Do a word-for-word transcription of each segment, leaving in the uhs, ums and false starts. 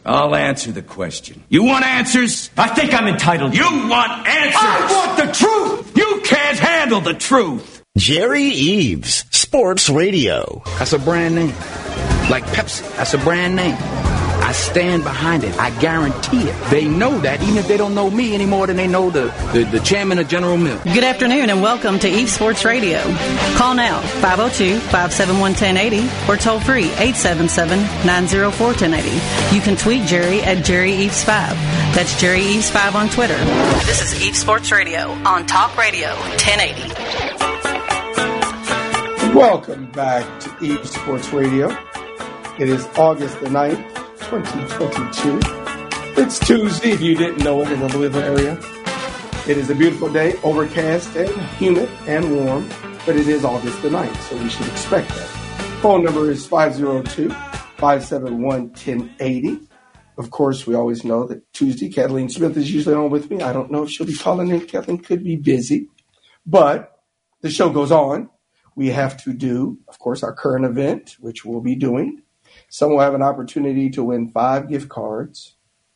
I'll answer the question. You want answers? I think I'm entitled to. You want answers? I want the truth! You can't handle the truth! Jerry Eaves, Sports Radio. That's a brand name. Like Pepsi, that's a brand name. I stand behind it. I guarantee it. They know that, even if they don't know me any more than they know the, the, the chairman of General Mills. Good afternoon and welcome to Eaves Sports Radio. Call now, five oh two, five seven one, one oh eight oh or toll free, eight seven seven, nine oh four, one oh eight oh. You can tweet Jerry at Jerry Eaves five. That's Jerry Eaves five on Twitter. This is Eaves Sports Radio on Talk Radio ten eighty. Welcome back to Eaves Sports Radio. It is August the ninth. twenty twenty-two. It's Tuesday, if you didn't know it, in the Louisville area. It is a beautiful day, overcast and humid and warm, but it is August the ninth, so we should expect that. Phone number is five oh two, five seven one, one oh eight oh. Of course, we always know that Tuesday, Kathleen Smith is usually on with me. I don't know if she'll be calling in. Kathleen could be busy, but the show goes on. We have to do, of course, our current event, which we'll be doing. Some will have an opportunity to win five gift cards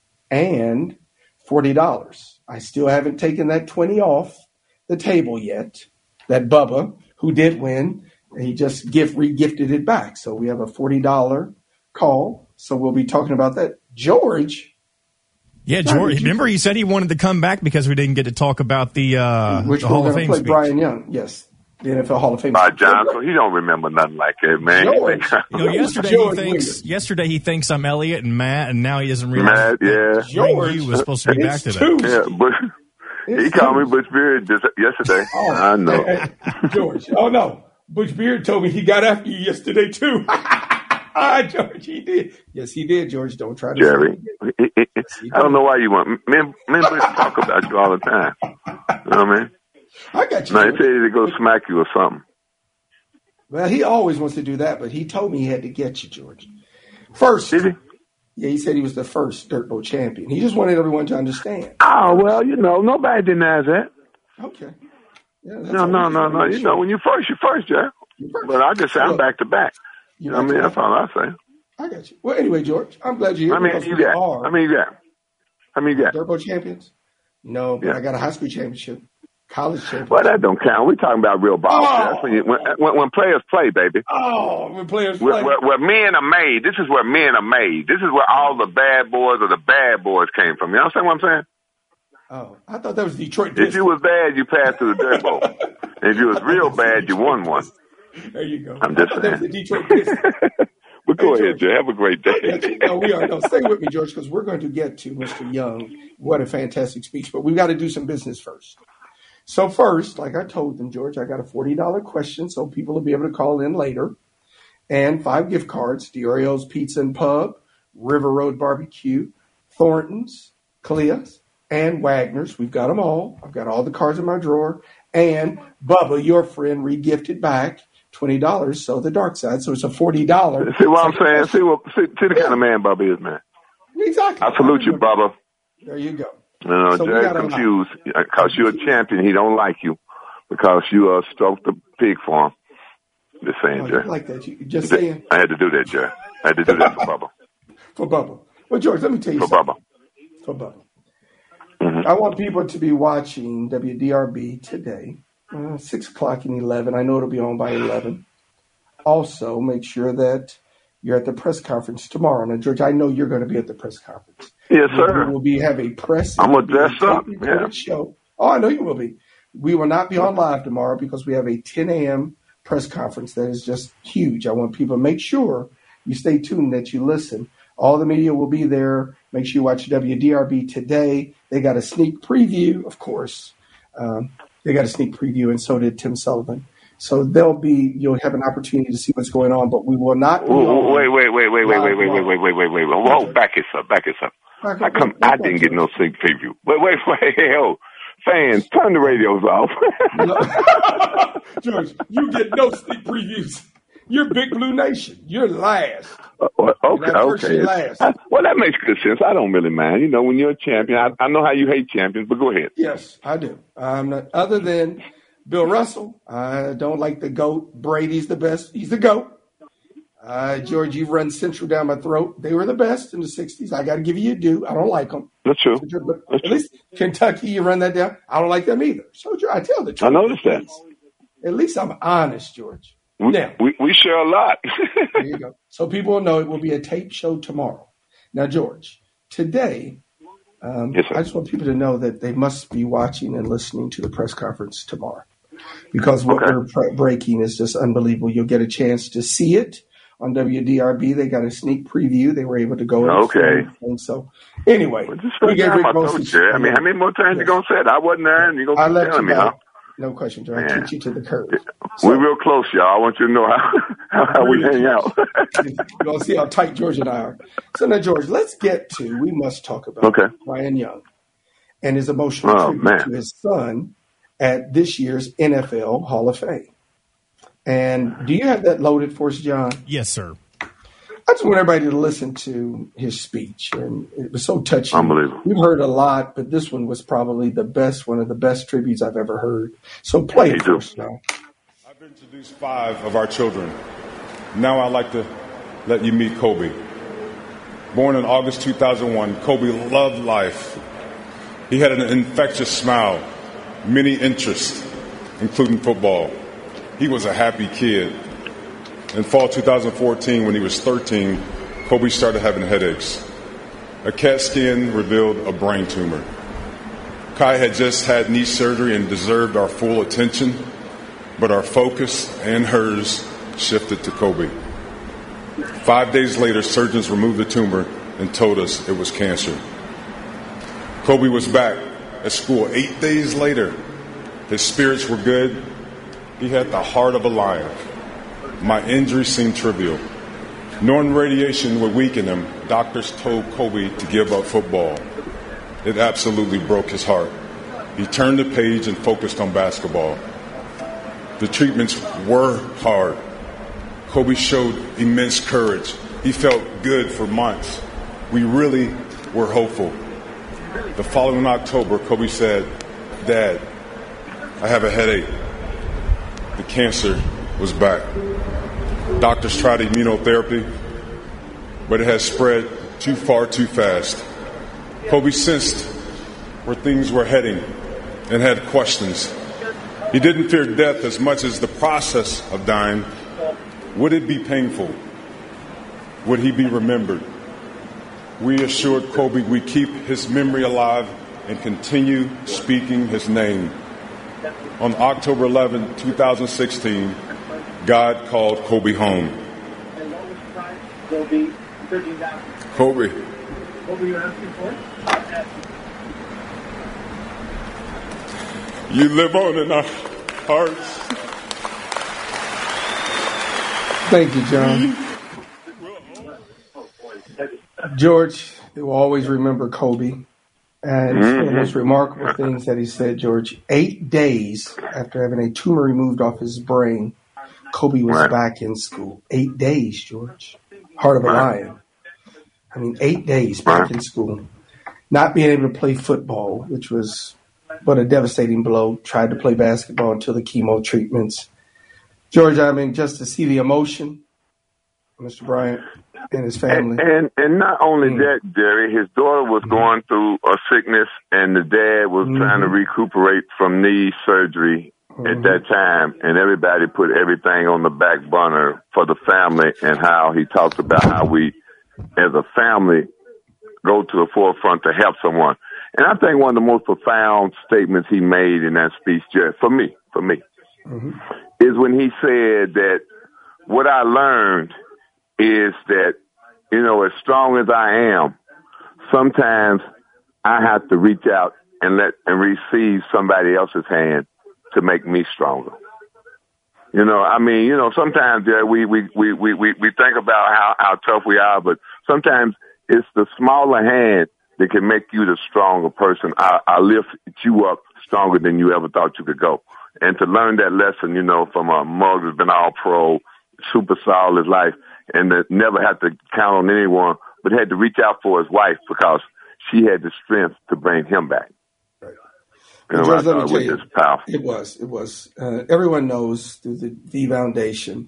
and forty dollars. I still haven't taken that twenty off the table yet. That Bubba, who did win, he just gift re-gifted it back. So we have a forty dollars call. So we'll be talking about that. George. Yeah, George. Remember he said he wanted to come back because we didn't get to talk about the, uh, Which the Hall of Fame play speech. Brian Young, yes. The N F L Hall of Fame. Uh, John, so he don't remember nothing like that, man. George. You know, yesterday George he thinks Williams. yesterday he thinks I'm Elliott and Matt, and now he doesn't realize Matt, yeah. George, Hugh was supposed to be back it's today. Tuesday. Yeah, but It's he called me Tuesday. Butch Beard just yesterday. Oh, I know. hey, hey, George. Oh, no. Butch Beard told me he got after you yesterday, too. Ah, George, he did. Yes, he did, George. Don't try to Jerry, say it. Yes, he I don't did. know why you want me. and- Me and Butch talk about you all the time. You know what I mean? I got you. Now, he George. said to go smack you or something. Well, he always wants to do that, but he told me he had to get you, George. First. Did he? Yeah, he said he was the first Dirt Bowl champion. He just wanted everyone to understand. Oh, well, you know, nobody denies that. Okay. Yeah, that's No, all no, we no, can no. make You sure. know, when you're first, you're first, Jerry. You're first. But I just say I'm Look, back to back. You you're know what I mean? back That's to all I say. I got you. Well, anyway, George, I'm glad you're here. I mean, because you we got. are I mean, you got. I mean, you got. Dirt Bowl champions. No, but Yeah. I got a high school championship, college championship. Well, that don't count. We're talking about real ball. Oh. That's when, you, when, when when players play, baby. Oh, when players play. Where, where, where men are made. This is where men are made. This is where all the bad boys or the bad boys came from. You understand what I'm saying? Oh, I thought that was Detroit If Pistons. you was bad, you passed to the Dirt Bowl. And if you was real bad, you won one. There you go. I'm just I thought that was the saying. Detroit Pistons. But go Hey, ahead, Jay. Have a great day. No, we are. No, stay with me, George, because we're going to get to Mister Young. What a fantastic speech. But we've got to do some business first. So first, like I told them, George, I got a forty dollars question, so people will be able to call in later. And five gift cards, Diorio's Pizza and Pub, River Road Barbecue, Thornton's, Clea's, and Wagner's. We've got them all. I've got all the cards in my drawer. And Bubba, your friend, re-gifted back twenty dollars, so the dark side. So it's a forty dollars. See what I'm saying? See, what, see, see the kind of man Bubba is, man. Exactly. I salute you, Bubba. There you go. You know, So we Jerry got a lot. confused because you're a champion. He don't like you because you uh, stroked the pig for him. Just saying, Oh, you Jerry. like that. You just saying I had to do that, Jerry. I had to do that for Bubba. for Bubba. Well, George, let me tell you For something. Bubba. For Bubba. Mhm. I want people to be watching W D R B today, uh, six o'clock and eleven. I know it'll be on by eleven. Also, make sure that you're at the press conference tomorrow. Now, George, I know you're going to be at the press conference. Yes, We sir. will be have a press. I'm gonna dress a up, recorded yeah. show. Oh, I know you will be. We will not be on live tomorrow because we have a ten a.m. press conference that is just huge. I want people to make sure you stay tuned, that you listen. All the media will be there. Make sure you watch W D R B today. They got a sneak preview, of course. Um, they got a sneak preview, and so did Tim Sullivan. So they'll be. You'll have an opportunity to see what's going on, but we will not. Be Wait, on wait, wait, wait, wait, wait, live wait, wait, wait, wait, wait, wait, wait, wait. Whoa, back it up, back it up. Back I up, come. back I up, didn't get no George. sneak preview. Wait, wait, wait, yo, fans, turn the radios off. George, you get no sneak previews. You're Big Blue Nation. You're last. Uh, well, okay, You're not first, okay. you're last. I, well, that makes good sense. I don't really mind. You know, when you're a champion, I, I know how you hate champions, but go ahead. Yes, I do. I'm not. Other than Bill Russell, I don't like the GOAT. Brady's the best. He's the GOAT. Uh, George, you've run Central down my throat. They were the best in the sixties. I got to give you a due. I don't like them. That's true. But That's at least Kentucky, you run that down. I don't like them either. So I tell the truth. I noticed that. At least I'm honest, George. We, now, we, we share a lot. There you go. So people will know it will be a tape show tomorrow. Now, George, today, um, yes, I just want people to know that they must be watching and listening to the press conference tomorrow, because what okay. we're pre- breaking is just unbelievable. You'll get a chance to see it on W D R B. They got a sneak preview. They were able to go. Okay. And so, anyway, well, we gave Rick Moses. I mean, how many more times yes. you gonna say it? I wasn't there, and you gonna keep telling me, huh? No question, John. I kicked you to the curb. So, we're real close, y'all. I want you to know how, how, how we hang out. You're going to see how tight George and I are. So now, George, let's get to, we must talk about okay. Ryan Young and his emotional oh, tribute man. to his son at this year's N F L Hall of Fame. And do you have that loaded for us, John? Yes, sir. I just want everybody to listen to his speech, and it was so touching. Unbelievable. We've heard a lot, but this one was probably the best, one of the best tributes I've ever heard. So play it for us now. I've introduced five of our children. Now I'd like to let you meet Kobe. Born in August two thousand one, Kobe loved life. He had an infectious smile, many interests, including football. He was a happy kid. In fall two thousand fourteen, when he was thirteen, Kobe started having headaches. A CAT scan revealed a brain tumor. Kai had just had knee surgery and deserved our full attention, but our focus and hers shifted to Kobe. Five days later, surgeons removed the tumor and told us it was cancer. Kobe was back at school eight days later. His spirits were good. He had the heart of a lion. My injury seemed trivial. Knowing radiation would weaken him, doctors told Kobe to give up football. It absolutely broke his heart. He turned the page and focused on basketball. The treatments were hard. Kobe showed immense courage. He felt good for months. We really were hopeful. The following October, Kobe said, "Dad, I have a headache." The cancer was back. Doctors tried immunotherapy, but it had spread too far too fast. Kobe sensed where things were heading and had questions. He didn't fear death as much as the process of dying. Would it be painful? Would he be remembered? We assured Kobe we keep his memory alive and continue speaking his name. On October eleventh, twenty sixteen, God called Kobe home. Kobe. You live on in our hearts. Thank you, John. George, they will always remember Kobe. And it's one of the most remarkable things that he said, George. Eight days after having a tumor removed off his brain, Kobe was right. back in school. Eight days, George. Heart of a right. lion. I mean, eight days back right. in school. Not being able to play football, which was but a devastating blow. Tried to play basketball until the chemo treatments. George, I mean, just to see the emotion, Mister Bryant and his family. And and, and not only mm. that, Jerry, his daughter was mm-hmm. going through a sickness, and the dad was mm-hmm. trying to recuperate from knee surgery mm-hmm. at that time, and everybody put everything on the back burner for the family, and how he talked about how we, as a family, go to the forefront to help someone. And I think one of the most profound statements he made in that speech, Jerry, for me, for me, mm-hmm. is when he said that what I learned is that, you know, as strong as I am, sometimes I have to reach out and let and receive somebody else's hand to make me stronger. You know, I mean, you know, sometimes yeah, we, we, we, we, we think about how, how tough we are, but sometimes it's the smaller hand that can make you the stronger person. I, I lift you up stronger than you ever thought you could go. And to learn that lesson, you know, from a mug that's been all pro, super solid life, and to never have to count on anyone, but had to reach out for his wife because she had the strength to bring him back. Right. You know, George, I let me tell you, powerful. it was, it was. Uh, everyone knows through the, the Foundation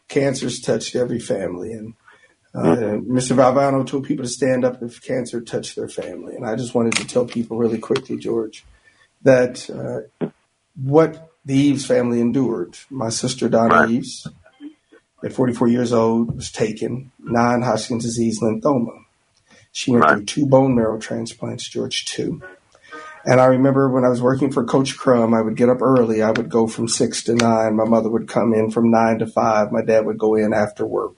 cancer's touched every family. And uh, Mister Valvano told people to stand up if cancer touched their family. And I just wanted to tell people really quickly, George, that uh, what the Eves family endured. My sister, Donna right. Eves, at forty-four years old, was taken, non-Hodgkin's disease lymphoma. She went right. through two bone marrow transplants, George, two. And I remember when I was working for Coach Crum, I would get up early. I would go from six to nine. My mother would come in from nine to five. My dad would go in after work.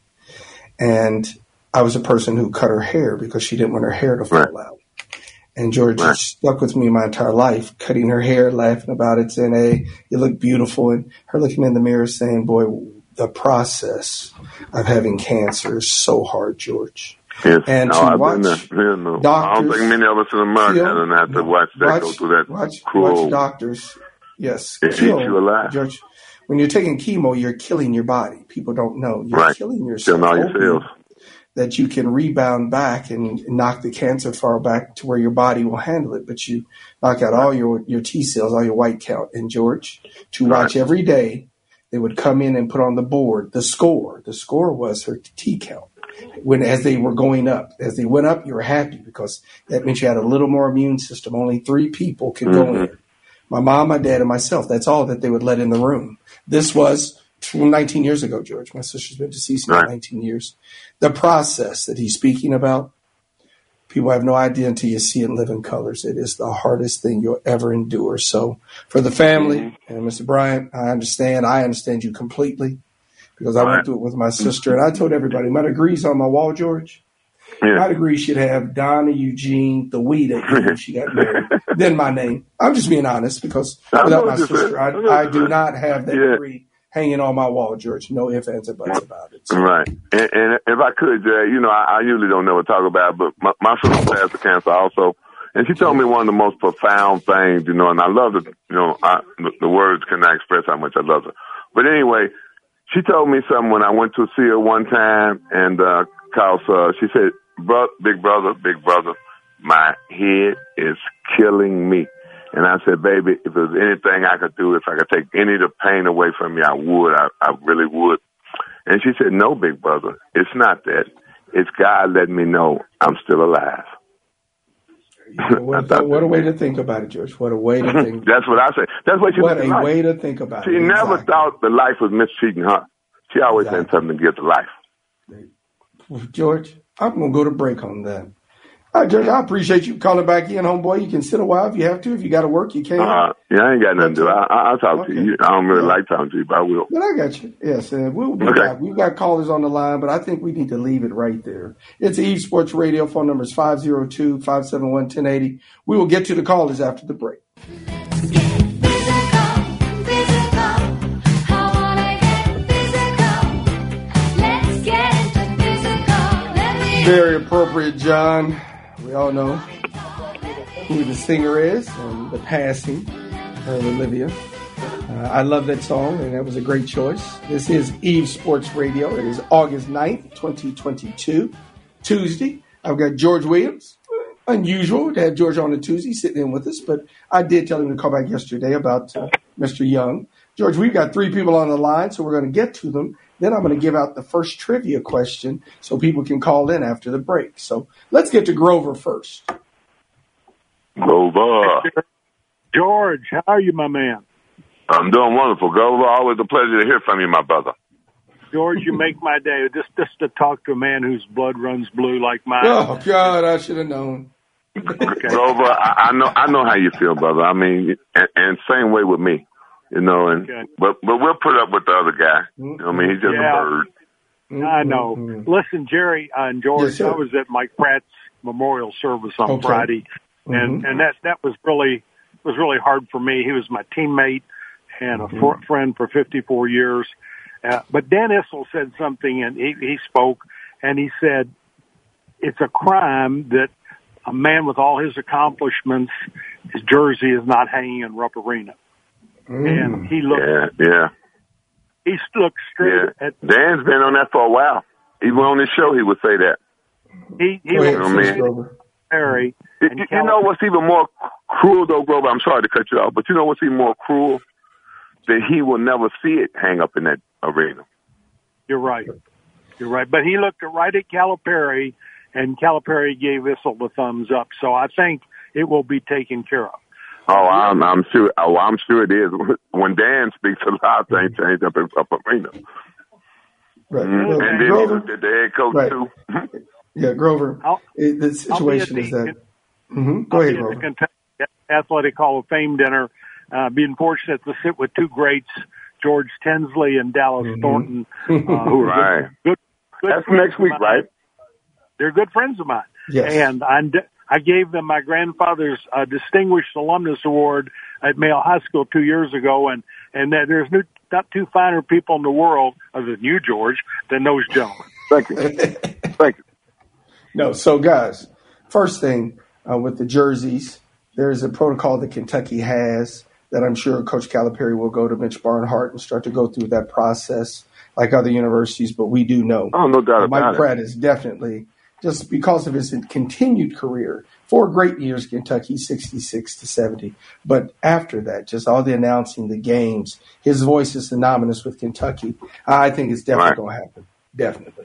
And I was a person who cut her hair because she didn't want her hair to fall right. out. And George right. stuck with me my entire life, cutting her hair, laughing about it, saying, hey, you look beautiful. And her looking in the mirror saying, boy, the process of having cancer is so hard, George. Yes. And no, to I've watch been there. Yeah, no. doctors, I don't think many of us in America kill, have had to watch that watch, go through that watch, cruel. Watch doctors, yes, it kill, eats you alive. George. When you're taking chemo, you're killing your body. People don't know. You're right. killing yourself. Killing all your cells. That you can rebound back and knock the cancer far back to where your body will handle it. But you knock out all your, your T cells, all your white count. And George, to watch right. every day, they would come in and put on the board the score. The score was her T count. When as they were going up, as they went up, you were happy because that meant you had a little more immune system. Only three people could mm-hmm. go in. My mom, my dad, and myself. That's all that they would let in the room. This was nineteen years ago, George. My sister's been deceased now right. nineteen years. The process that he's speaking about, people have no idea until you see it in living colors. It is the hardest thing you'll ever endure. So for the family mm-hmm. and Mister Bryant, I understand. I understand you completely. Because I went through it with my sister, and I told everybody, my degree's on my wall, George. Yeah. My degree should have Donna Eugene, the weed when she got married, then my name. I'm just being honest, because without my sister, I, I do not have that yeah. degree hanging on my wall, George. No ifs, ands, or buts about it. So. Right. And, and if I could, Jay, you know, I, I usually don't never talk about it, but my, my sister passed the cancer also. And she told me one of the most profound things, you know, and I love it, you know, I, the, the words cannot express how much I love her. But anyway, she told me something when I went to see her one time, and uh, cause, uh, she said, Bro- big brother, big brother, my head is killing me. And I said, baby, if there's anything I could do, if I could take any of the pain away from you, I would. I, I really would. And she said, no, big brother, it's not that. It's God letting me know I'm still alive. You know, what, a, what a way to think about it, George. What a way to think. That's what I say. That's what she What a like. way to think about she it. She never exactly. thought the life was mistreating her. She always exactly. had something to give to life. Well, George, I'm going to go to break on that. All right, George, I appreciate you calling back in, homeboy. You can sit a while if you have to. If you got to work, you can. Uh, yeah, I ain't got nothing to do. I, I, I'll talk okay. to you. I don't really yeah. like talking to you, but I will. But I got you. Yes, uh, we'll be okay. back. We've got callers on the line, but I think we need to leave it right there. It's Eve Sports Radio. Phone number is five oh two, five seven one, one oh eight oh. We will get to the callers after the break. Very appropriate, John. We all know who the singer is and the passing of Olivia. Uh, I love that song, and that was a great choice. This is Eve Sports Radio. It is August ninth, twenty twenty-two, Tuesday. I've got George Williams. Unusual to have George on a Tuesday sitting in with us, but I did tell him to call back yesterday about uh, Mister Young. George, we've got three people on the line, so we're going to get to them. Then I'm going to give out the first trivia question so people can call in after the break. So let's get to Grover first. Grover. George, how are you, my man? I'm doing wonderful, Grover. Always a pleasure to hear from you, my brother. George, you make my day. Just, just to talk to a man whose blood runs blue like mine. Oh, God, I should have known. Okay. Grover, I, I know I know how you feel, brother. I mean, and, and same way with me. You know, and okay. but but we'll put up with the other guy. You know, I mean, he's just yeah. a bird. I know. Mm-hmm. Listen, Jerry uh, and George, yes, I was at Mike Pratt's memorial service on okay. Friday, mm-hmm. and and that that was really was really hard for me. He was my teammate and a mm-hmm. fr- friend for fifty-four years. Uh, but Dan Issel said something, and he, he spoke, and he said, "It's a crime that a man with all his accomplishments, his jersey is not hanging in Rupp Arena." Mm. And he looked, yeah, yeah. He looked straight yeah. at. Dan's been on that for a while. Even on his show, he would say that. He he Go was ahead, Harry. You, you know what's even more cruel, though, Grover? I'm sorry to cut you off, but you know what's even more cruel? That he will never see it hang up in that arena. You're right. You're right. But he looked right at Calipari, and Calipari gave Issel the thumbs up. So I think it will be taken care of. Oh, I'm, I'm sure. Oh, I'm sure it is. When Dan speaks, a lot of things change up in up arena. Right. Mm-hmm. Well, and then Grover, the, the head coach right. too. Yeah, Grover. I'll, it, the situation is that. Mm-hmm. Go I'll ahead, be Grover. at the Kentucky Athletic Hall of Fame dinner. Uh, being fortunate to sit with two greats, George Tinsley and Dallas mm-hmm. Thornton, uh, who are right. good, good, good. That's next week, right? They're good friends of mine. Yes. And I, I gave them my grandfather's uh, Distinguished Alumnus Award at Male High School two years ago, and and that there's no, not two finer people in the world, other than you, George, than those gentlemen. Thank you. Thank you. No, so guys, first thing uh, with the jerseys, there's a protocol that Kentucky has that I'm sure Coach Calipari will go to Mitch Barnhart and start to go through that process like other universities, but we do know. Oh, no doubt Mike about Pratt it. is definitely, just because of his continued career, four great years, Kentucky, sixty-six to seventy. But after that, just all the announcing, the games, his voice is synonymous with Kentucky. I think it's definitely right. going to happen. Definitely.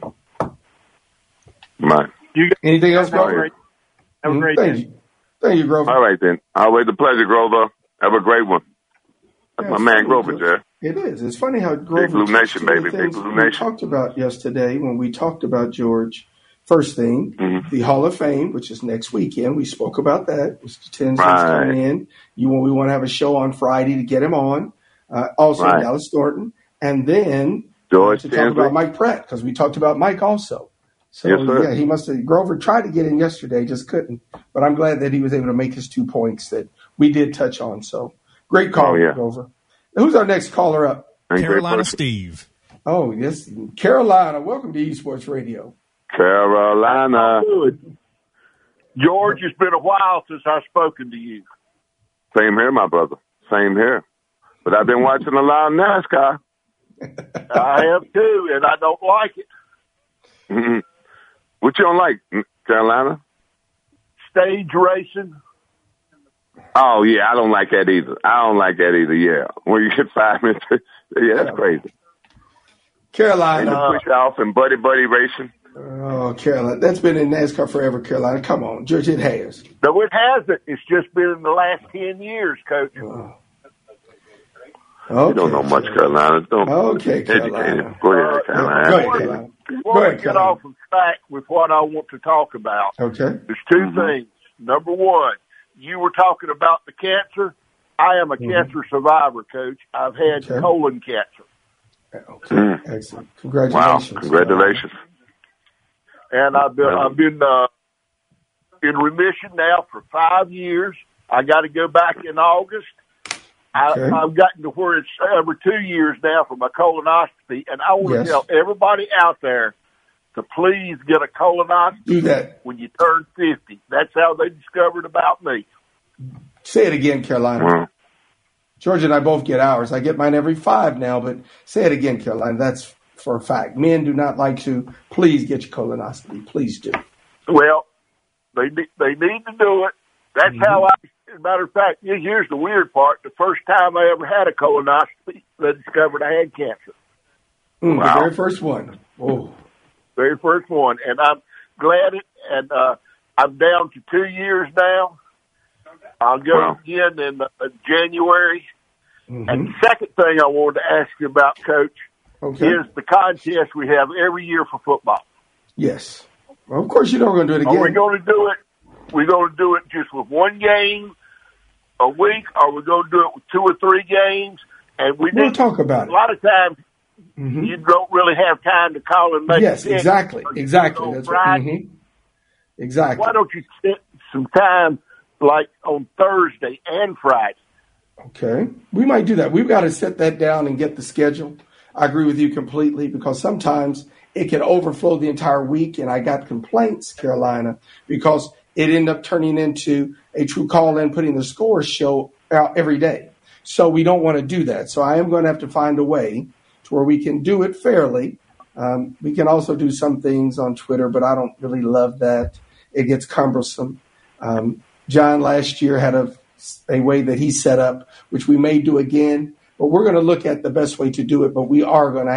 Right. You guys Anything else, have a Grover? great, have a great Thank day. you. Thank you, Grover. All right, then. Always a pleasure, Grover. Have a great one. That's Yeah, my man, funny, Grover, Jerry. It is. It's funny how Grover Big Blue touched Nation, on the baby. Big things Blue we Nation. talked about yesterday when we talked about George. First thing, Mm-hmm. the Hall of Fame, which is next weekend. We spoke about that. Mister Tinsley's Right. coming in. You want, we want to have a show on Friday to get him on. Uh, also, Right. Dallas Thornton. And then George to talk Tinsley. about Mike Pratt, because we talked about Mike also. So, Yes, sir. yeah, he must have – Grover tried to get in yesterday, just couldn't. But I'm glad that he was able to make his two points that we did touch on. So, great call, Oh, yeah. Grover. Who's our next caller up? And great Carolina person. Steve. Oh, yes. Carolina, welcome to eSports Radio. Carolina. Good. George, it's been a while since I've spoken to you. Same here, my brother. Same here. But I've been watching a lot of NASCAR. I have too, and I don't like it. Mm-hmm. What you don't like, Carolina? Stage racing. Oh, yeah, I don't like that either. I don't like that either, yeah. When you get five minutes, yeah, that's crazy. And Carolina. the push off and buddy buddy racing. Oh, Carolina. That's been in NASCAR forever, Carolina. Come on, George, it has. No, it hasn't. It's just been in the last ten years, Coach. Oh. Okay. You don't know much, Carolina. Don't Okay, educate Carolina. him. Go ahead, Go Carolina. ahead, Carolina. Before Go we ahead, get Carolina. off of track with what I want to talk about, Okay. there's two Mm-hmm. things. Number one, you were talking about the cancer. I am a Mm-hmm. cancer survivor, Coach. I've had Okay. colon cancer. Okay. Mm. Excellent. Wow, Congratulations. congratulations. And I've been, I've been, uh, in remission now for five years. I got to go back in August. I, Okay. I've gotten to where it's over two years now for my colonoscopy, and I want Yes. to tell everybody out there to please get a colonoscopy Do that. when you turn fifty. That's how they discovered about me. Say it again, Carolina. Wow. George and I both get ours. I get mine every five now, but say it again, Carolina. That's for a fact. Men do not like to. Please get your colonoscopy. Please do. Well, they ne- they need to do it. That's Mm-hmm. how I. As a matter of fact, here's the weird part. The first time I ever had a colonoscopy, they discovered I had cancer. Mm, Wow. The very first one. Oh, Very first one, and I'm glad it. And uh, I'm down to two years now. I'll go Wow. again in uh, January. mhm. And the second thing I wanted to ask you about, Coach, Okay. is the contest we have every year for football. Yes. Well, of course, you know we're going to do it Are we again. going to do it? We're going to do it just with one game a week, or we're going to do it with two or three games? And we We'll need, talk about a it. lot of times Mhm. you don't really have time to call and make Yes, a pick. exactly. Or you Exactly. do it on That's what, Friday. mhm. Exactly. Why don't you spend some time like on Thursday and Friday? Okay. We might do that. We've got to set that down and get the schedule. I agree with you completely because sometimes it can overflow the entire week. And I got complaints, Carolina, because it ended up turning into a true call in, putting the score show out every day. So we don't want to do that. So I am going to have to find a way to where we can do it fairly. Um, we can also do some things on Twitter, but I don't really love that. It gets cumbersome. Um, John last year had a, a way that he set up, which we may do again, but we're going to look at the best way to do it. But we are going to have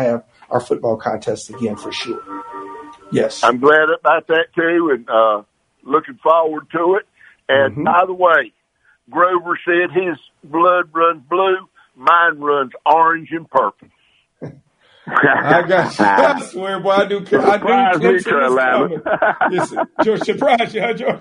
our football contest again for sure. Yes. I'm glad about that, too, and uh, looking forward to it. And Mm-hmm. by the way, Grover said his blood runs blue. Mine runs orange and purple. I got you. I swear, boy, I do. I Surprise do. me, Carolina. Listen, George, surprise you, huh, George?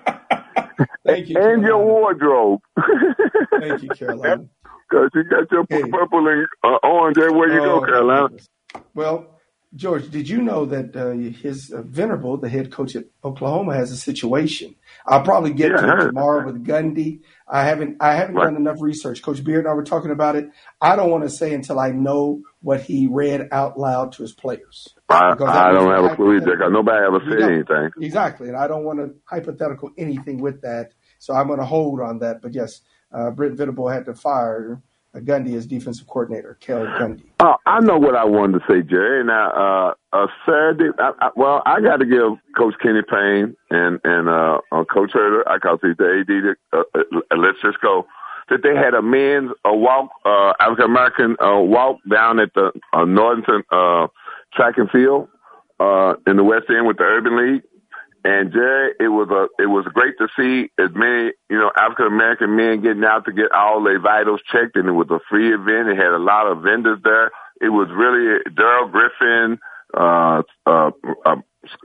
Thank you, And your wardrobe. Thank you, Carolina. Because you got your Hey. purple and uh, orange everywhere you Oh, go, Carolina. Well, George, did you know that uh, his uh, Venerable, the head coach at Oklahoma, has a situation? I'll probably get Yeah, I to it heard. tomorrow with Gundy. I haven't I haven't Right. done enough research. Coach Beard and I were talking about it. I don't want to say until I know what he read out loud to his players. I, Because that I was don't have a clue either, hypothetical. 'cause nobody ever You said don't. anything. Exactly, and I don't want to hypothetical anything with that, so I'm going to hold on that. But yes, uh, Britt Venable had to fire uh, Gundy as defensive coordinator, Kelly Gundy. Oh, I know what I wanted to say, Jerry. Now, uh, uh, Saturday, I, I, well, I got to give Coach Kenny Payne and and uh, uh, Coach Herter, I call he's the A D, to, uh, uh, let's just go, that they had a men's uh, walk, uh, African American uh, walk down at the uh, Northern uh, Track and Field uh, in the West End with the Urban League. And Jerry, it was a it was great to see as many, you know, African American men getting out to get all their vitals checked, and it was a free event. It had a lot of vendors there. It was really Daryl Griffin, uh, uh, uh,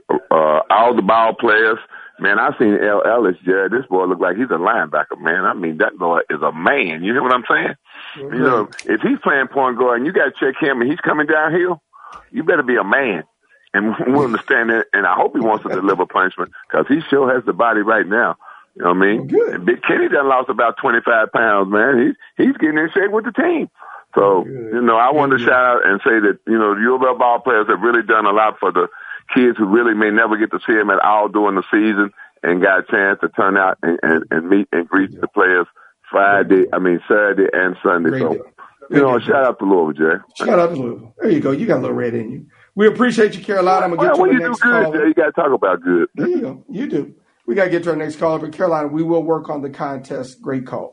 uh, all the ball players. Man, I seen L. Ellis, Jerry. This boy looked like he's a linebacker, man. I mean, that boy is a man. You know what I'm saying? Mm-hmm. You know, if he's playing point guard and you got to check him and he's coming downhill, you better be a man. And we understand that, and I hope he wants to deliver punishment because he sure has the body right now. You know what I mean? Good. And Big Kenny done lost about twenty-five pounds, man. He's he's getting in shape with the team. So, Good. you know, I wanted to shout out and say that, you know, the U of L ball players have really done a lot for the kids who really may never get to see them at all during the season and got a chance to turn out and, and, and meet and greet the players Friday, I mean, Saturday and Sunday. Great So, deal. you know, shout out to Louisville, Jerry. Shout out to Louisville. There you go. You got a little red in you. We appreciate you, Carolina. I'm going to Well, get when to you the do next good, caller. Jerry, you got to talk about good. There you go. You do. We got to get to our next caller. But, Carolina, we will work on the contest. Great call.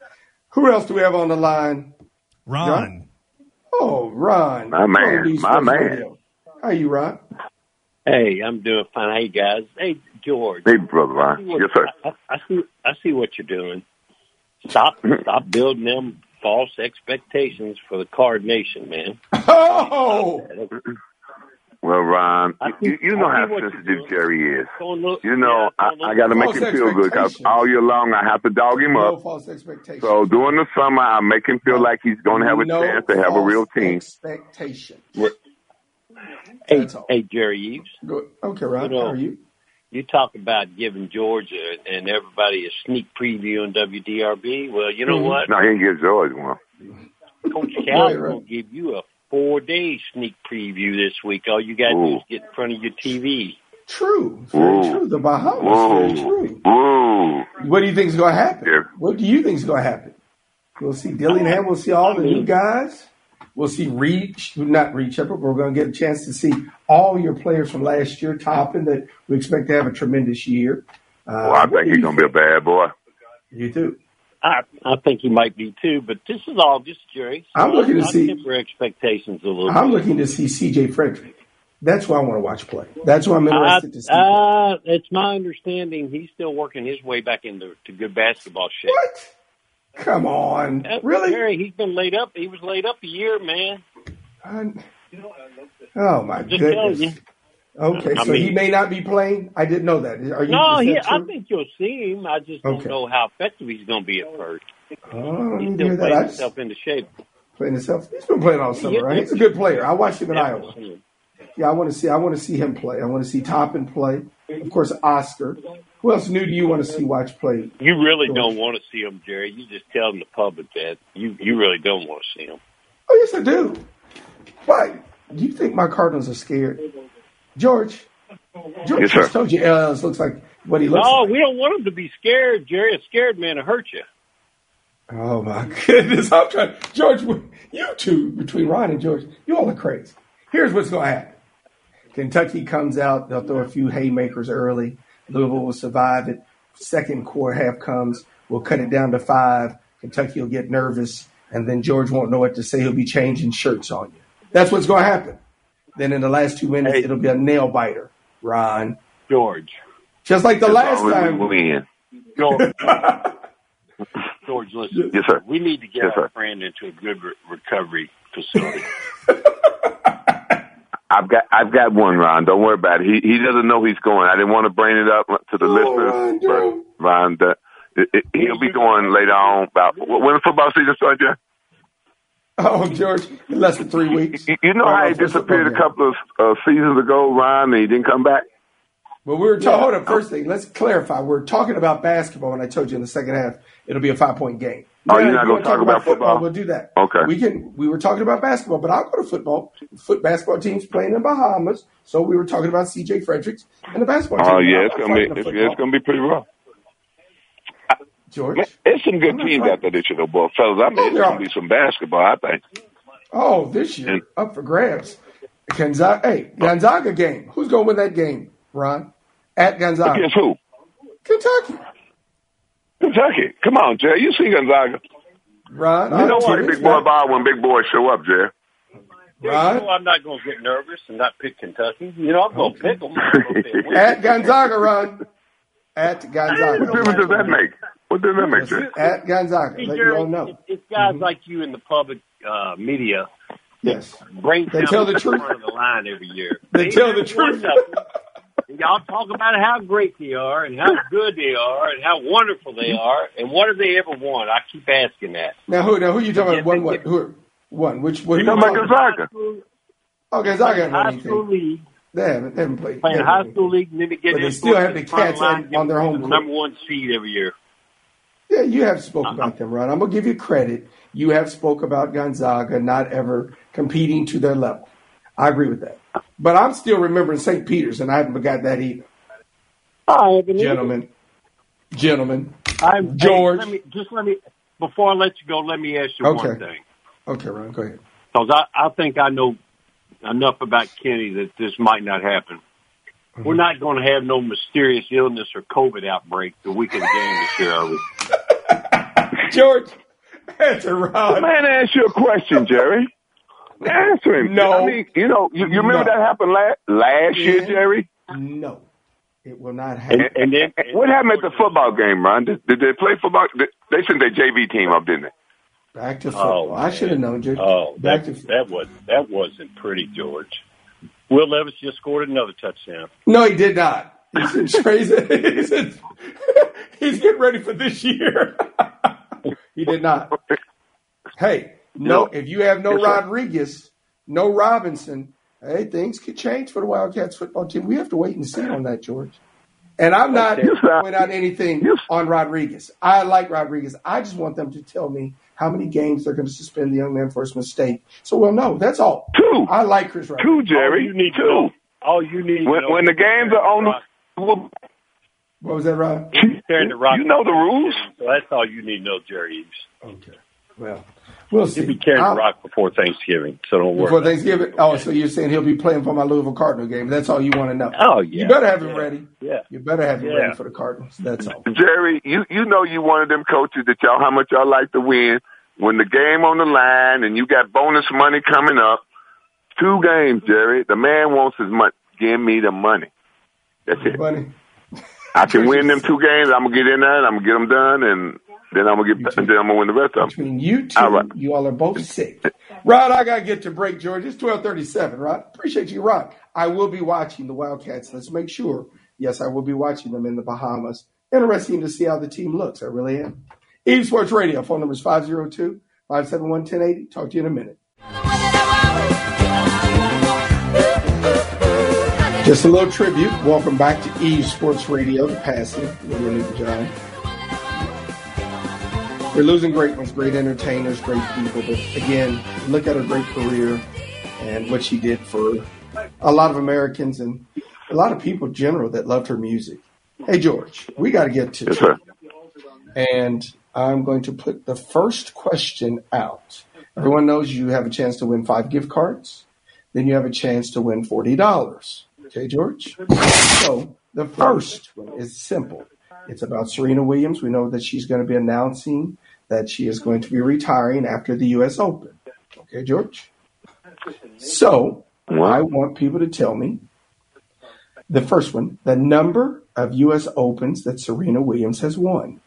Who else do we have on the line? Ron. Ron? Oh, Ron. My man. Ron, My man. Radio. How are you, Ron? Hey, I'm doing fine. Hey, guys. Hey, George. Hey, Brother Ron. What- Yes, sir. I, I see. I see what you're doing. Stop. stop building them false expectations for the Card Nation, man. Oh! Well, Ron, I you, see- you know I see how what you're sensitive doing. Jerry is. Don't look- You know, yeah, I, don't look- I got to make False him feel good because expectations. all year long I have to dog him No up. false expectations. So during the summer, I make him feel like he's going to have a no chance to have a false real team. expectation. Hey, That's all. hey, Jerry Eves. Go- Okay, Ron. You know, How are you? You talk about giving Georgia and everybody a sneak preview on W D R B. Well, you know Mhm. what? No, he didn't give George one. Coach Cal Right, right. will give you a four-day sneak preview this week. All you got to do Ooh. is get in front of your T V. True. Very Whoa. true. The Bahamas. Whoa. Very true. Whoa. What do you think is going to happen? Yeah. What do you think is going to happen? We'll see Dillingham. We'll see all the new guys. We'll see Reed, not Reed Shepherd, but we're going to get a chance to see all your players from last year, Toppin, that we expect to have a tremendous year. Uh, Well, I what think do he's you going to be a bad boy. You do. I I think he might be too, but this is all just Jerry. So I'm looking to I'll see- temper expectations a little I'm bit. looking to see C J Frederick. That's who I want to watch play. That's who I'm I, interested to see. play. uh, it's my understanding he's still working his way back into to good basketball shape. What? Come on. Uh, Really? Jerry, he's been laid up. He was laid up a year, man. I- oh, my Just goodness. telling you. Okay, I so he mean- may not be playing. I didn't know that. Are you? No, is he, that I true? think you'll see him. I just don't Okay. know how effective he's going to be at first. Oh, I don't He's need to still hear that. playing I just himself into shape. playing himself. He's been playing all summer, right? He's a good player. I watched him in Never Iowa. seen him. Yeah, I want to see. I want to see him play. I want to see Toppin play. Of course, Oscar. Who else new do you want to see watch play? You really George. don't want to see him, Jerry. You just tell the public that. You you really don't want to see him. Oh, yes, I do. Why? Do you think my Cardinals are scared? George? George Yes, just sir. told you L Ls looks like what he looks No, like. we don't want him to be scared, Jerry. A scared man will hurt you. Oh, my goodness. I'm trying. George, you two, between Ron and George, you all are crazy. Here's what's going to happen. Kentucky comes out. They'll throw a few haymakers early. Louisville will survive it. Second quarter half comes. We'll cut it down to five. Kentucky will get nervous. And then George won't know what to say. He'll be changing shirts on you. That's what's going to happen. Then in the last two minutes, Hey. it'll be a nail biter, Ron. George. Just like the As last long as time. we win. George, George, listen. Yes, sir. We need to get Yes, our sir. friend into a good re- recovery facility. I've got I've got one, Ron. Don't worry about it. He he doesn't know he's going. I didn't want to bring it up to the Oh, listeners, Ron, but no. Ron, the, it, it, he'll be going later on. About when the football season starts, Jeff? Oh, George, in less than three weeks. You, you know Right, how he first disappeared a football couple of uh, seasons ago, Ron, and he didn't come back. But we were talking. Hold up, first thing, let's clarify. We're talking about basketball, and I told you in the second half it'll be a five point game. Oh, Now, you're if not you gonna wanna talk about football? We'll do that. Okay. We can. We were talking about basketball, but I'll go to football. Foot basketball teams playing in Bahamas, so we were talking about C J Fredericks and the basketball team. Oh yeah, I'm it's not gonna be fighting the it's, yeah, football. it's gonna be pretty rough. George. Man, there's some good I'm not teams fighting. out there this year, though, boy, fellas. I mean, Oh, it's there gonna are. be some basketball, I think. Oh, this year And- up for grabs. Gonzaga. Hey, Gonzaga game. Who's gonna win that game, Ron? At Gonzaga, Against who? Kentucky. Kentucky. Come on, Jay. You see Gonzaga. Ron, You know I'm why serious, big boy man. ball when big boys show up, Jay. You Ron, know I'm not going to get nervous and not pick Kentucky. You know, I'm going to pick them. at Gonzaga, Ron. At What Gonzaga. difference does that make? What does that make, Jay? At Gonzaga. See, Let you Jerry, all know. it's, it's guys like you in the public uh, media Yes. bring They down tell the the truth. front of the line every year. They tell the never won truth. nothing. And y'all talk about how great they are and how good they are and how wonderful they are. And what have they ever won? I keep asking that. Now who? Now who you talking Yeah, about? One they what? get- Who? One? Which? What? You who talking you about Gonzaga? Oh, Gonzaga haven't won High school anything. league, They haven't. They haven't played. playing they high haven't school league, and then they get But they in still for have the front cats line on- and on their get home the court. number one seed every year. Yeah, you have spoke about them, Ron. I'm gonna give you credit. You have spoke about Gonzaga not ever competing to their level. I agree with that. But I'm still remembering Saint Peter's, and I haven't forgot that either. I haven't either. Gentlemen, gentlemen. I'm, George. Hey, let me, just let me, before I let you go, let me ask you Okay. one thing. Okay, Ron, go ahead. Because I, I think I know enough about Kenny that this might not happen. Mm-hmm. We're not going to have no mysterious illness or COVID outbreak the week of the game this year, are we? George, answer Ron. Man, ask you a question, Jerry. Answer him. No. I mean, you know, you, you remember No. that happened last last year, Yeah. Jerry? No, it will not happen. And, and then, And what happened at the football game, Ron? Did, did they play football? Did, they sent their J V team up, didn't they? Back to football. Oh, I should have known, George. Oh, Back that, to that was that wasn't pretty, George. Will Levis just scored another touchdown. No, he did not. He's in Trey's, he's, in, he's getting ready for this year. He did not. Hey, no, if you have no Yes, sir. Rodriguez, no Robinson, hey, things could change for the Wildcats football team. We have to wait and see on that, George. And I'm not Yes, sir. pointing out anything Yes. on Rodriguez. I like Rodriguez. I just want them to tell me how many games they're going to suspend the young man for his mistake. So we'll know. That's all. Two. I like Chris Rodriguez. Two, All Jerry. you need to Two. know, all you need When, to know when the games are on, well, What was that, Rod? carrying the rock. you know the rules. So that's all you need to know, Jerry Eves. Okay. Well, we'll see. He'll be carrying I'll- the rock before Thanksgiving, so don't worry. Before about it. Thanksgiving? Oh, so you're saying he'll be playing for my Louisville Cardinal game. That's all you want to know. Oh, yeah. You better have him Yeah. ready. Yeah. You better have him Yeah. ready for the Cardinals. That's all. Jerry, you you know you one of them coaches that y'all how much y'all like to win. When the game on the line and you got bonus money coming up, two games, Jerry. The man wants his money. Give me the money. That's it. Buddy. I can win them two games. I'm gonna get in there and I'm gonna get them done, and then I'm gonna get and then I'm gonna win the rest of them. Between you two, All right. you all are both sick. Rod, I got to get to break, George. It's twelve thirty-seven, Rod. Appreciate you, Rod. I will be watching the Wildcats. Let's make sure. Yes, I will be watching them in the Bahamas. Interesting to see how the team looks. I really am. Eve Sports Radio. Phone number is five oh two, five seven one, one oh eight oh. Talk to you in a minute. Just a little tribute. Welcome back to Eve Sports Radio, the passing. William John. We're losing great ones, great entertainers, great people. But again, look at her great career and what she did for a lot of Americans and a lot of people in general that loved her music. Hey, George, we got to get to Yes, sir. and I'm going to put the first question out. Everyone knows you have a chance to win five gift cards. Then you have a chance to win forty dollars. Okay, George? So the first one is simple. It's about Serena Williams. We know that she's going to be announcing that she is going to be retiring after the U S Open. Okay, George? So What? I want people to tell me, the first one, the number of U S Opens that Serena Williams has won.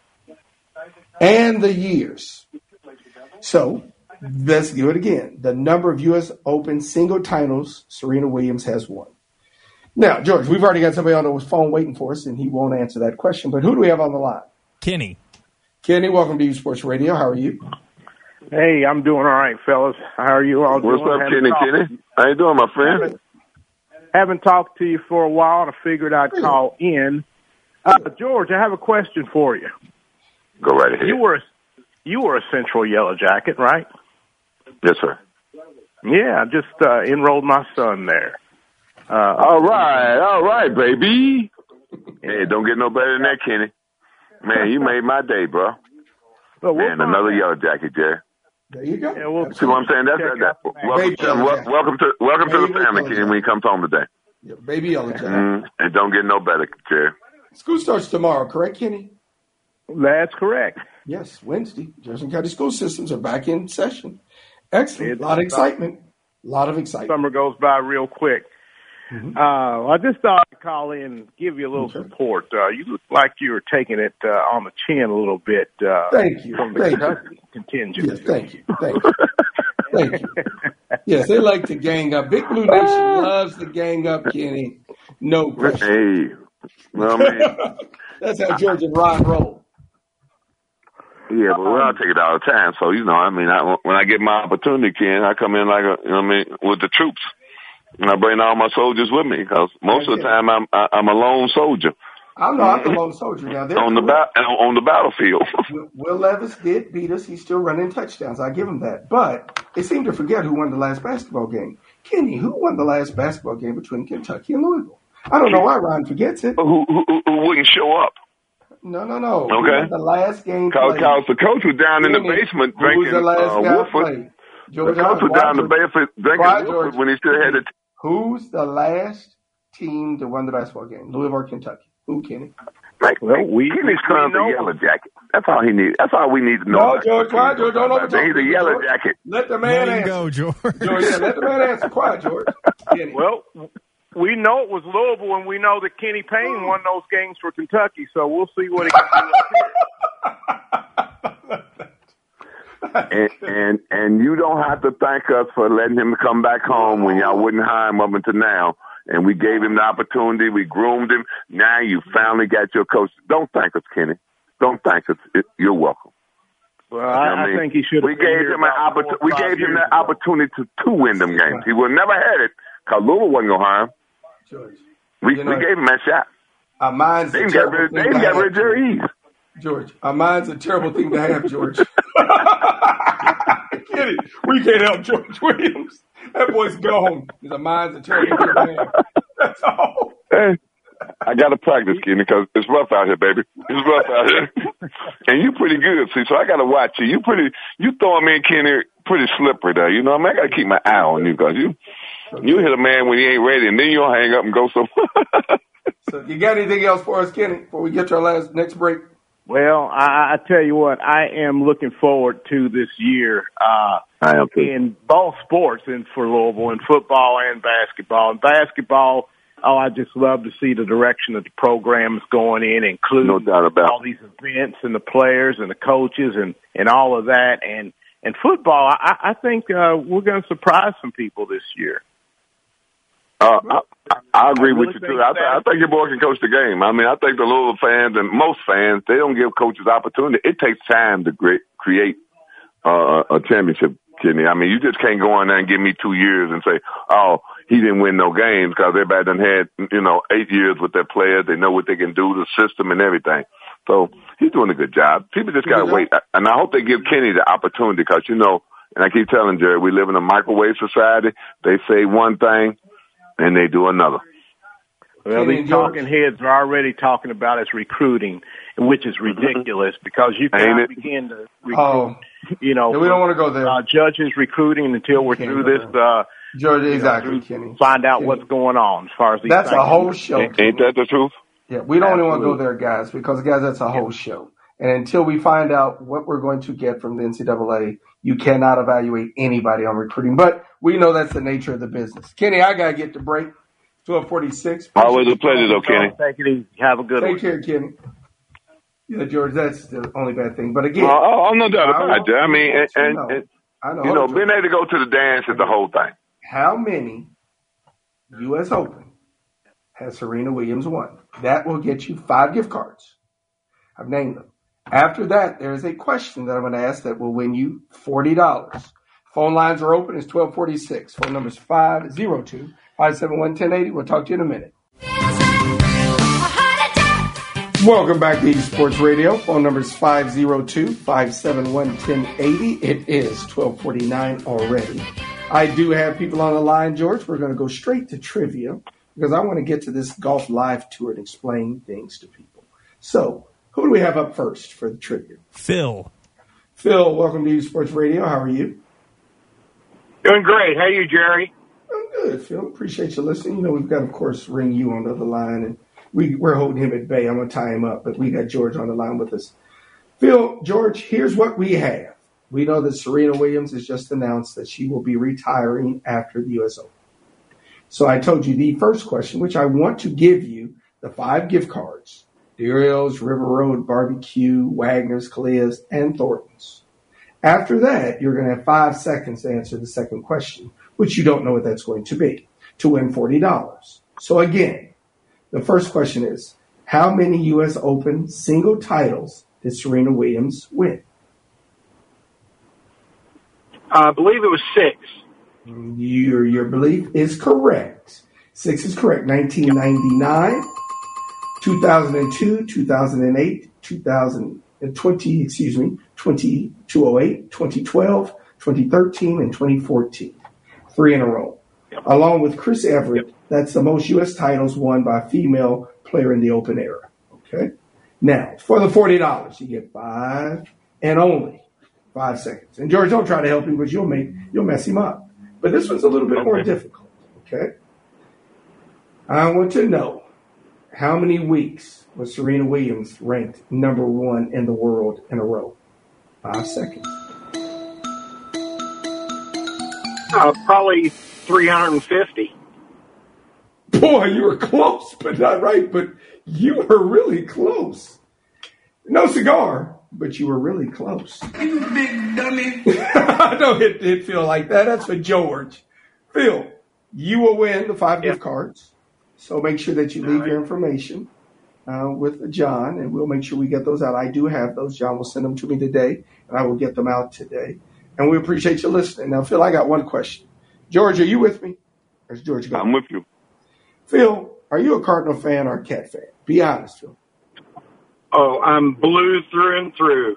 And the years. So, let's do it again. The number of U S Open single titles Serena Williams has won. Now, George, we've already got somebody on the phone waiting for us, and he won't answer that question. But who do we have on the line? Kenny. Kenny, welcome to U Sports Radio. How are you? Hey, I'm doing all right, fellas. How are you all What's doing? What's up, Kenny? Kenny? How you doing, my friend? Haven't, haven't talked to you for a while, and I figured I'd call in. Uh, George, I have a question for you. Go right ahead. You were a, you were a Central Yellow Jacket, right? Yes, sir. Yeah, I just uh, enrolled my son there. Uh, all right, all right, baby. Hey, don't get no better than that, Kenny. Man, you made my day, bro. Well, Man, another Yellow Jacket, Jerry. There you go. Yeah, we'll See what I'm saying? That's that. that. Welcome, to, wel- welcome to welcome to the family, Kenny, when he comes home today. Yeah, baby Yellow Jacket. Mm-hmm. And don't get no better, Jerry. School starts tomorrow, correct, Kenny? That's correct. Yes, Wednesday. Jefferson County school systems are back in session. Excellent. It's a lot of excitement. A lot of excitement. Summer goes by real quick. Mm-hmm. Uh, I just thought I'd call in and give you a little okay. support. Uh, you look like you were taking it uh, on the chin a little bit. Uh, thank you. From the thank Kentucky you. contingent. Yes, thank you. Thank you. Thank you. Yes, they like to gang up. Big Blue Nation loves to gang up, Kenny. No question. Hey. Well, man. That's how George and Ron roll. Yeah, but we all take it all the time. So, you know, I mean, I, when I get my opportunity, Ken, I come in like a, you know what I mean, with the troops. And I bring all my soldiers with me because most of the time I'm I, I'm a lone soldier. I know I'm a lone soldier now. on the ba- on the battlefield. Will Levis did beat us. He's still running touchdowns. I give him that. But they seem to forget who won the last basketball game. Kenny, who won the last basketball game between Kentucky and Louisville? I don't know why Ron forgets it. Who who, who wouldn't show up? No, no, no. Okay. The last game. Because the coach was down in the basement drinking Who's the last uh, guy Woodford. played? George, the coach was down in the basement drinking Quiet, Woodford George. when he still had it. Who's the last team that won the basketball game? Louisville or Kentucky? Who, Kenny? Like, well, we Kenny's son's a Yellow Jacket. That's all he needs. That's all we need to know. No, George, quiet, George. Don't overtalk. He's a Yellow George. Jacket. Let the man Let answer. go, George. George, yeah, let the man answer. Quiet, George. Kenny. Well, we know it was Louisville, and we know that Kenny Payne won those games for Kentucky, so we'll see what he can do up here. and, and and you don't have to thank us for letting him come back home when y'all wouldn't hire him up until now. And we gave him the opportunity. We groomed him. Now you finally got your coach. Don't thank us, Kenny. Don't thank us. It, you're welcome. Well, I, I, mean? I think he should. We gave him an opportunity. We gave him the opportunity to, to win them games. He would never had it because Louisville wasn't gonna hire him. George, we you know, we gave him that shot. Our minds. They got rid. They got rid of Jerry Eves. George, our mind's a terrible thing to have, George. Kenny, we can't help George Williams. That boy's gone. His mind's a terrible thing to have. That's all. Hey, I got to practice, Kenny, because it's rough out here, baby. It's rough out here. And you pretty good, see, so I got to watch you. You pretty, you throwing me in, Kenny, pretty slippery there. You know what I mean? I got to keep my eye on you because you, you hit a man when he ain't ready, and then you'll hang up and go somewhere. So you got anything else for us, Kenny, before we get to our last next break? Well, I, I tell you what, I am looking forward to this year uh, I am too. in both sports, and for Louisville, in football and basketball. And basketball, oh, I just love to see the direction that the program is going in, including no doubt about all these events and the players and the coaches and, and all of that. And and football, I, I think uh, we're going to surprise some people this year. Uh, I, I agree I really with you too. I, th- I think your boy can coach the game. I mean, I think the Louisville fans and most fans, they don't give coaches opportunity. It takes time to great, create uh, a championship, Kenny. I mean, you just can't go in there and give me two years and say, oh, he didn't win no games because everybody done had, you know, eight years with their players. They know what they can do, the system and everything. So he's doing a good job. People just got to wait. And I hope they give Kenny the opportunity because, you know, and I keep telling Jerry, we live in a microwave society. They say one thing and they do another. Well, these talking heads are already talking about is recruiting, which is ridiculous because you can't begin to recruit. Oh. You know, yeah, we don't want to go there. Uh, judges recruiting until we're through this. Uh, George, exactly, you know, Kenny. Find out Kenny. what's going on as far as these that's things. a whole show. Ain't, ain't that the truth? Yeah, we don't even want to go there, guys, because guys, that's a whole show. And until we find out what we're going to get from the N C double A, you cannot evaluate anybody on recruiting. But we know that's the nature of the business. Kenny, I got to get to break. twelve forty-six. Always a pleasure, though, Kenny. Take it easy. Have a good Take one. care, Kenny. Yeah, George, that's the only bad thing. But again, oh, oh, no doubt I about that. I mean, and, and, know, and I know, you know, being able to go to the dance is the whole thing. How many U S Open has Serena Williams won? That will get you five gift cards. I've named them. After that, there is a question that I'm going to ask that will win you forty dollars. Phone lines are open. It's twelve forty-six. Phone number is five oh two, five seven one, one oh eight oh. We'll talk to you in a minute. Welcome back to E Sports Radio. Phone number is five oh two, five seven one, one oh eight oh. It is twelve forty-nine already. I do have people on the line, George. We're going to go straight to trivia because I want to get to this golf live tour and explain things to people. So, who do we have up first for the trivia? Phil. Phil, welcome to E Sports Radio. How are you? Doing great. How are you, Jerry? I'm good, Phil. Appreciate you listening. You know, we've got, of course, Ring You on the other line, and we, we're holding him at bay. I'm going to tie him up, but we got George on the line with us. Phil, George, here's what we have. We know that Serena Williams has just announced that she will be retiring after the U S Open. So I told you the first question, which I want to give you the five gift cards. Dario's, River Road, Barbecue, Wagner's, Kalia's, and Thornton's. After that, you're going to have five seconds to answer the second question, which you don't know what that's going to be, to win forty dollars. So again, the first question is, how many U S Open single titles did Serena Williams win? I believe it was six. Your, your belief is correct. Six is correct. nineteen ninety-nine, two thousand two, two thousand eight, two thousand twenty, excuse me, twenty oh eight, twenty twelve, twenty thirteen, and twenty fourteen. Three in a row. Yep. Along with Chris Everett, yep. That's the most U S titles won by a female player in the Open era. Okay? Now, for the forty dollars, you get five and only five seconds. And George, don't try to help him because you'll make you'll mess him up. But this one's a little bit okay. more difficult. Okay? I want to know how many weeks was Serena Williams ranked number one in the world in a row? Five seconds. Uh, probably three hundred fifty. Boy, you were close, but not right. But you were really close. No cigar, but you were really close. You big dummy. Don't hit, hit Phil like that. That's for George. Phil, you will win the five yeah. gift cards. So make sure that you leave right. your information uh, with John, and we'll make sure we get those out. I do have those. John will send them to me today, and I will get them out today. And we appreciate you listening. Now, Phil, I got one question. George, are you with me? Where's George going? I'm with you. Phil, are you a Cardinal fan or a Cat fan? Be honest, Phil. Oh, I'm blue through and through.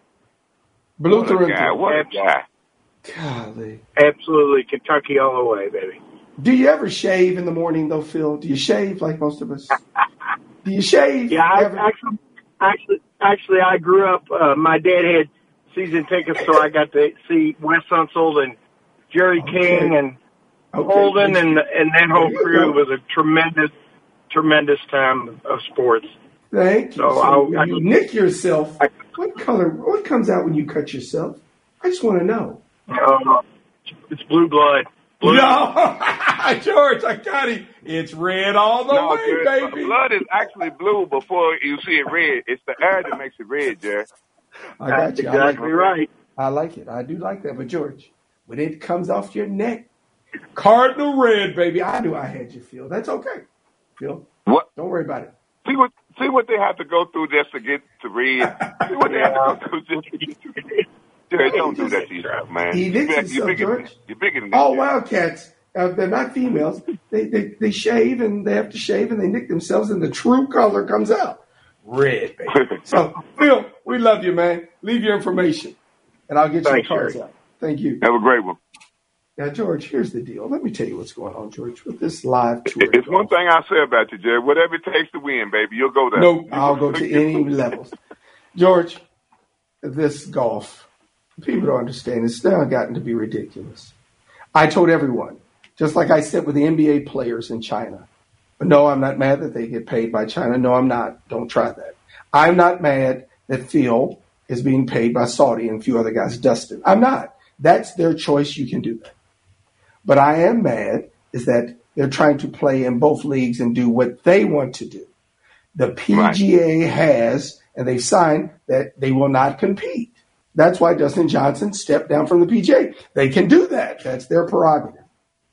Blue what through and guy, through. What a guy. Golly. Absolutely. Kentucky all the way, baby. Do you ever shave in the morning, though, Phil? Do you shave like most of us? Do you shave? Yeah, I, ever? actually, actually, actually, I grew up, uh, my dad had season tickets, so I got to see Wes Unseld and Jerry okay. King and okay. Holden and, and that whole crew. It was a tremendous, tremendous time of sports. Thank you. So, so I'll, when I, you nick yourself, I, what color, what comes out when you cut yourself? I just want to know. Uh, it's blue blood. Blue. No, George, I got it. It's red all the no, way, Jerry, baby. Blood is actually blue before you see it red. It's the air that makes it red, Jerry. I got That's you. exactly I like right. I like it. I do like that. But, George, when it comes off your neck, cardinal red, baby, I knew I had you, Phil. That's okay, Phil. What? Don't worry about it. See what see what they have to go through just to get to red. See what they have to go through just to get to red. Jerry, don't do that to yourself, man. He nicks you're, himself, you're bigger, George. You're bigger than that. All Wildcats, uh, they're not females. They, they they shave and they have to shave and they nick themselves and the true color comes out. Red, baby. So, Phil, we love you, man. Leave your information and I'll get Thanks, your cards Jerry. out. Thank you. Have a great one. Now, George, here's the deal. Let me tell you what's going on, George, with this live tour. It's one thing I say about you, Jerry. Whatever it takes to win, baby, you'll go there. Nope, I'll go to any levels. George, this golf, people don't understand. It's now gotten to be ridiculous. I told everyone, just like I said with the N B A players in China. No, I'm not mad that they get paid by China. No, I'm not. Don't try that. I'm not mad that Phil is being paid by Saudi and a few other guys, Dustin. I'm not. That's their choice. You can do that. But I am mad is that they're trying to play in both leagues and do what they want to do. The P G A right. has, and they've signed that they will not compete. That's why Dustin Johnson stepped down from the P G A. They can do that. That's their prerogative.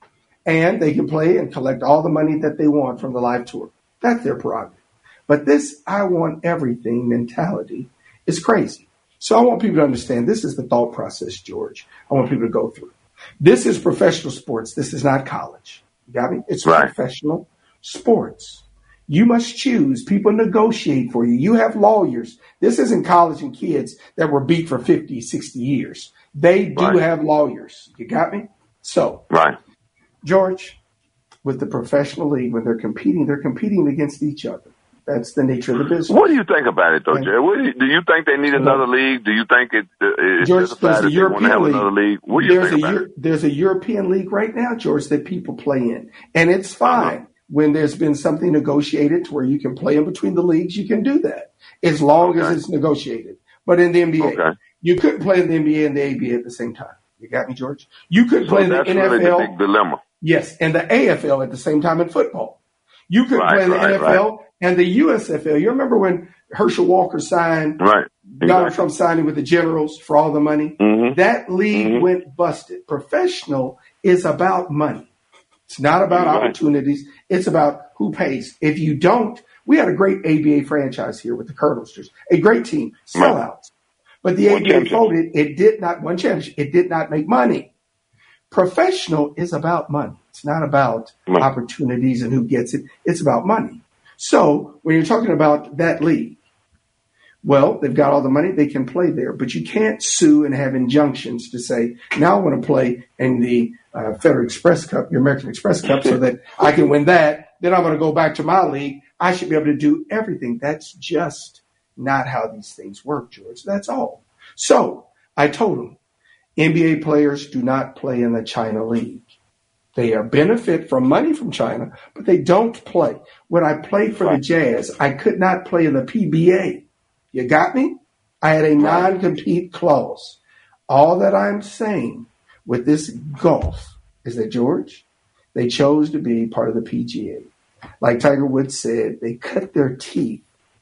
And they can play and collect all the money that they want from the live tour. That's their prerogative. But this I want everything mentality is crazy. So I want people to understand this is the thought process, George. I want people to go through. This is professional sports. This is not college. You got me? It's right. professional sports. You must choose. People negotiate for you. You have lawyers. This isn't college and kids that were beat for fifty, sixty years. They do right. have lawyers. You got me? So, right. George, with the professional league, when they're competing, they're competing against each other. That's the nature of the business. What do you think about it, though, and, Jerry? What do, you, do you think they need another league? Do you think it, it's George, justified that they want to have league. another league? What do you there's think a about Euro, it? There's a European league right now, George, that people play in. And it's fine. Uh-huh. When there's been something negotiated to where you can play in between the leagues, you can do that as long okay. as it's negotiated. But in the N B A, okay. you couldn't play in the N B A and the A B A at the same time. You got me, George? You couldn't so play in the that's N F L. Really the big dilemma. Yes, and the A F L at the same time in football. You couldn't right, play in the right, N F L right. and the U S F L. You remember when Herschel Walker signed, right. exactly. Donald Trump signing with the Generals for all the money? Mm-hmm. That league mm-hmm. went busted. Professional is about money. It's not about right. opportunities. It's about who pays. If you don't, we had a great A B A franchise here with the Colonels, a great team, sellouts. Right. But the one A B A folded. It did not, one championship, it did not make money. Professional is about money. It's not about money. Opportunities and who gets it. It's about money. So when you're talking about that league, well, they've got all the money. They can play there. But you can't sue and have injunctions to say, now I want to play in the uh, Federal Express Cup, your American Express Cup, so that I can win that. Then I'm going to go back to my league. I should be able to do everything. That's just not how these things work, George. That's all. So I told them, N B A players do not play in the China League. They are benefit from money from China, but they don't play. When I played for the Jazz, I could not play in the P B A. You got me? I had a non-compete clause. All that I'm saying with this golf is that, George, they chose to be part of the P G A. Like Tiger Woods said, they cut their teeth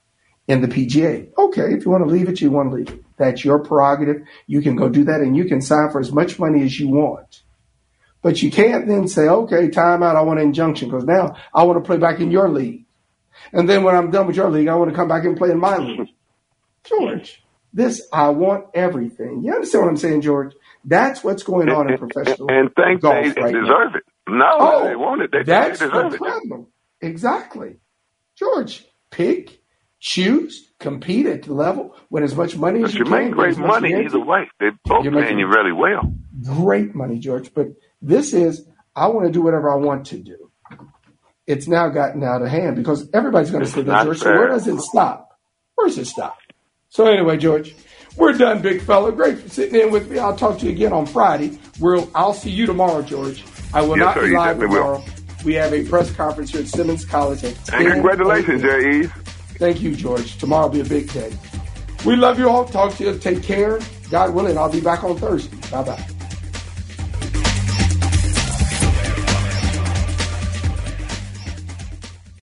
in the P G A. Okay, if you want to leave it, you want to leave it. That's your prerogative. You can go do that, and you can sign for as much money as you want. But you can't then say, okay, time out, I want an injunction, because now I want to play back in your league. And then when I'm done with your league, I want to come back and play in my league. George, this, I want everything. You understand what I'm saying, George? That's what's going on in professional and think golf they right deserve now. it. No, oh, they want it. They, that's they deserve the it. problem. Exactly. George, pick, choose, compete at the level when as much money but as you, you can. make great money either way. They both You're paying you really well. Great money, George. But this is, I want to do whatever I want to do. It's now gotten out of hand because everybody's going to say that, George. So where does it stop? Where does it stop? So anyway, George, we're done, big fella. Great for sitting in with me. I'll talk to you again on Friday. We'll, I'll see you tomorrow, George. I will yes, not sir, be live tomorrow. Will. We have a press conference here at Simmons College. At and congratulations, Jerry Eves. Thank you, George. Tomorrow will be a big day. We love you all. Talk to you. Take care. God willing, I'll be back on Thursday. Bye-bye.